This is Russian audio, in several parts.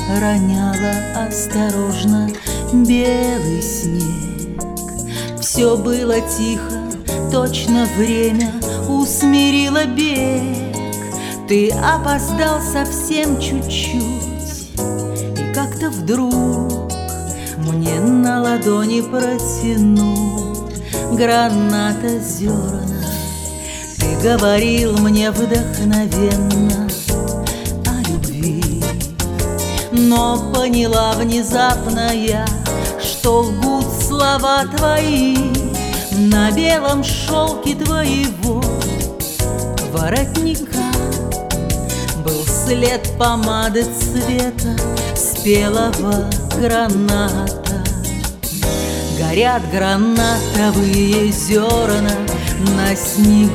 роняла осторожно белый снег. Все было тихо, точно время усмирило бег. Ты опоздал совсем чуть-чуть, и как-то вдруг мне на ладони протянул граната зерна. Ты говорил мне вдохновенно о любви, но поняла внезапно я, что лгут слова твои. На белом шелке твоего воротника был след помады цвета спелого граната. Горят гранатовые зерна на снегу.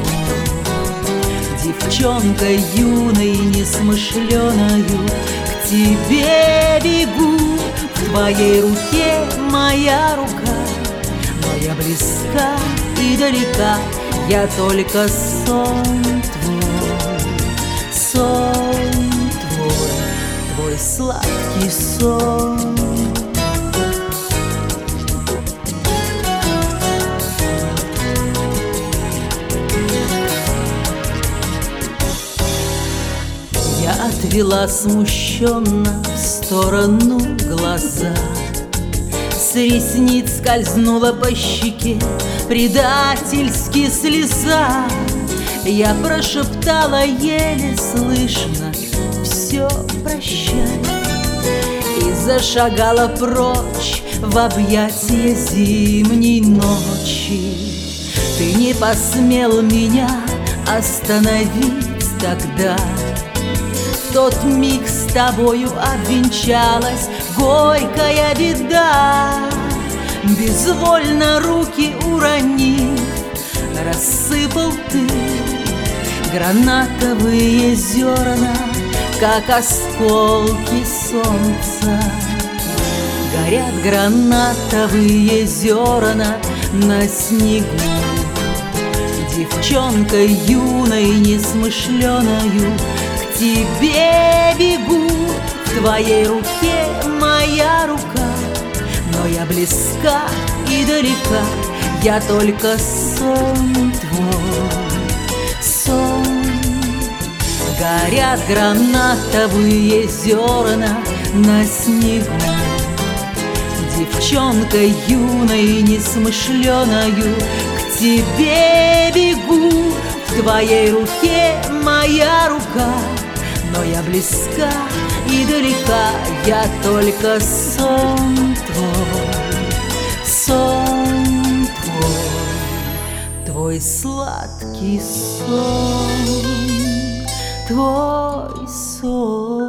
Девчонкой юной несмышленою к тебе бегу. В твоей руке моя рука, но я близка и далека. Я только сон твой сладкий сон. Я отвела смущенно в сторону глаза. С ресниц скользнула по щеке предательски слеза. Я прошептала еле слышно: все, прощай, и зашагала прочь в объятия зимней ночи. Ты не посмел меня остановить тогда. В тот миг с тобою обвенчалась горькая беда. Безвольно руки уронив, рассыпал ты гранатовые зерна, как осколки солнца. Горят гранатовые зерна на снегу. Девчонкой юной несмышленою к тебе бегу. В твоей руке моя рука, но я близка и далека. Я только сон твой, сон. Горят гранатовые зерна на снегу. Девчонкой юной несмышленою к тебе бегу. В твоей руке моя рука, но я близка и далека. Я только сон твой сладкий сон, твой сон.